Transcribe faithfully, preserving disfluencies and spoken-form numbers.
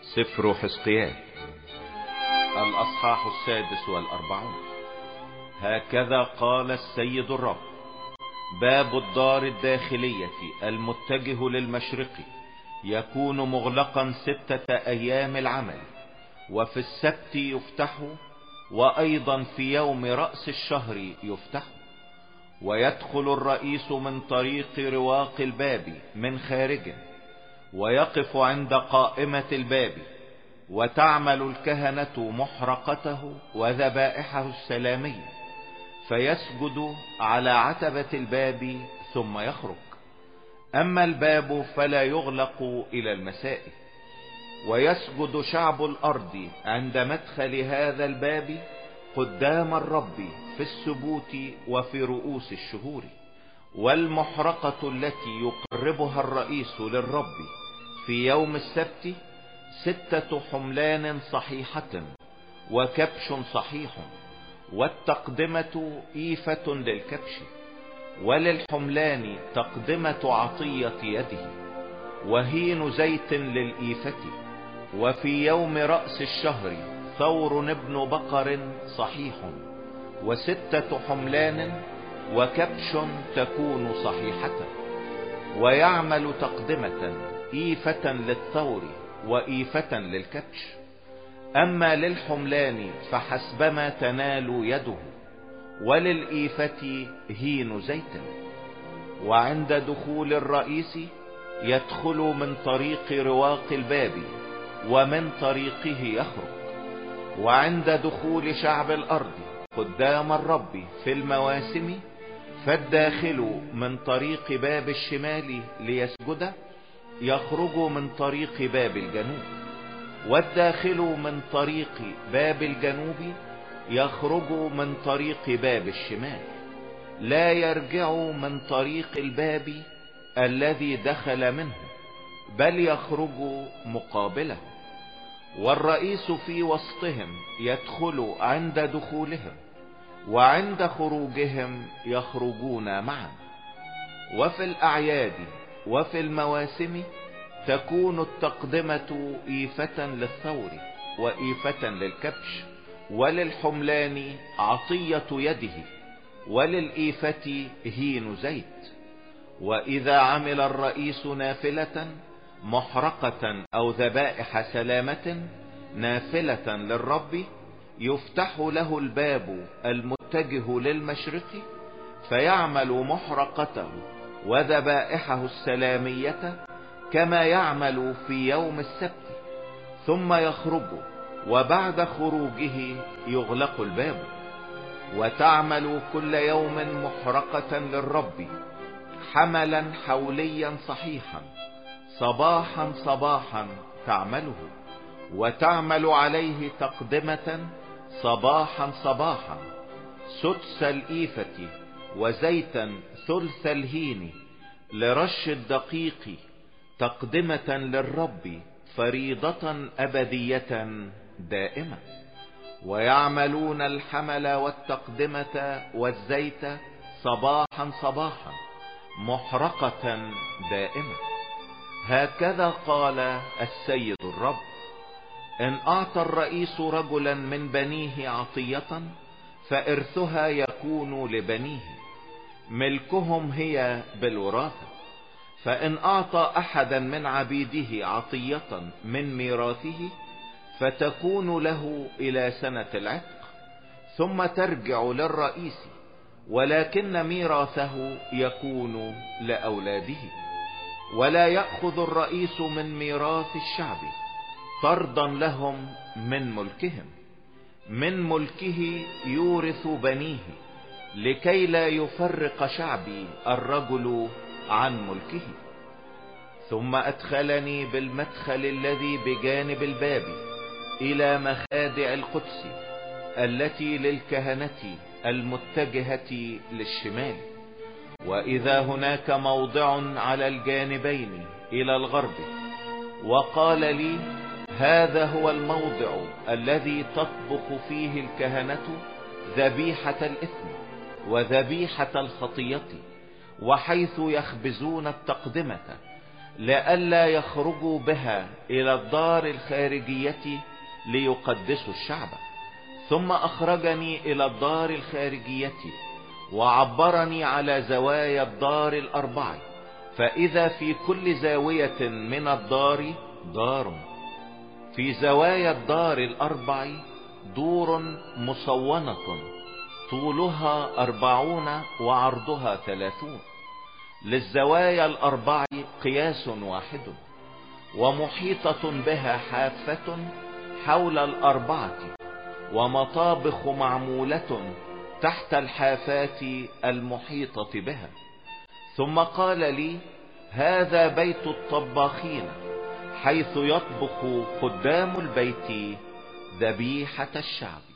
سفر حزقيال الأصحاح السادس والأربعون. هكذا قال السيد الرب: باب الدار الداخلية المتجه للمشرق يكون مغلقا ستة أيام العمل، وفي السبت يفتح، وأيضا في يوم رأس الشهر يفتح. ويدخل الرئيس من طريق رواق الباب من خارجه، ويقف عند قائمة الباب، وتعمل الكهنة محرقته وذبائحه السلامية، فيسجد على عتبة الباب ثم يخرج. أما الباب فلا يغلق إلى المساء. ويسجد شعب الأرض عند مدخل هذا الباب قدام الرب في السبوت وفي رؤوس الشهور. والمحرقة التي يقربها الرئيس للرب في يوم السبت ستة حملان صحيحة وكبش صحيح، والتقدمة إيفة للكبش، وللحملان تقدمة عطية يده، وهين زيت للإيفة. وفي يوم رأس الشهر ثور ابن بقر صحيح، وستة حملان وكبش تكون صحيحة. ويعمل تقدمة إيفة للثور وإيفة للكبش. أما للحملان فحسبما تنال يده، وللإيفة هين زيت. وعند دخول الرئيس يدخل من طريق رواق الباب، ومن طريقه يخرج. وعند دخول شعب الأرض قدام الرب في المواسم، فالداخل من طريق باب الشمال ليسجد يخرج من طريق باب الجنوب، والداخل من طريق باب الجنوب يخرج من طريق باب الشمال، لا يرجع من طريق الباب الذي دخل منه، بل يخرج مقابله. والرئيس في وسطهم يدخل عند دخولهم، وعند خروجهم يخرجون معا. وفي الأعياد وفي المواسم تكون التقدمة إيفة للثور وإيفة للكبش، وللحملان عطية يده، وللإيفة هين زيت. وإذا عمل الرئيس نافلة محرقة أو ذبائح سلامة نافلة للرب، يفتح له الباب المتجه للمشرق، فيعمل محرقته وذبائحه السلامية كما يعمل في يوم السبت، ثم يخرج، وبعد خروجه يغلق الباب. وتعمل كل يوم محرقة للرب حملا حوليا صحيحا، صباحا صباحا تعمله. وتعمل عليه تقدمة صباحا صباحا سدس الإيفة، وزيتا ثلث الهين لرش الدقيق، تقدمة للرب فريضة أبدية دائمة. ويعملون الحمل والتقدمة والزيت صباحا صباحا محرقة دائمة. هكذا قال السيد الرب: إن أعطى الرئيس رجلا من بنيه عطية، فإرثها يكون لبنيه، ملكهم هي بالوراثة. فإن أعطى أحدا من عبيده عطية من ميراثه، فتكون له إلى سنة العتق، ثم ترجع للرئيس، ولكن ميراثه يكون لأولاده. ولا يأخذ الرئيس من ميراث الشعب طردا لهم من ملكهم، من ملكه يورث بنيه، لكي لا يفرق شعبي الرجل عن ملكه. ثم أدخلني بالمدخل الذي بجانب الباب إلى مخادع القدس التي للكهنة المتجهة للشمال. وإذا هناك موضع على الجانبين إلى الغرب، وقال لي: هذا هو الموضع الذي تطبخ فيه الكهنة ذبيحة الإثم وذبيحة الخطية، وحيث يخبزون التقدمة لئلا يخرجوا بها الى الدار الخارجية ليقدسوا الشعب. ثم اخرجني الى الدار الخارجية وعبرني على زوايا الدار الاربع، فاذا في كل زاوية من الدار دار. في زوايا الدار الاربع دور مصونة طولها اربعون وعرضها ثلاثون، للزوايا الاربع قياس واحد، ومحيطة بها حافة حول الاربعة، ومطابخ معمولة تحت الحافات المحيطة بها. ثم قال لي: هذا بيت الطباخين، حيث يطبخ خدام البيت ذبيحة الشعب.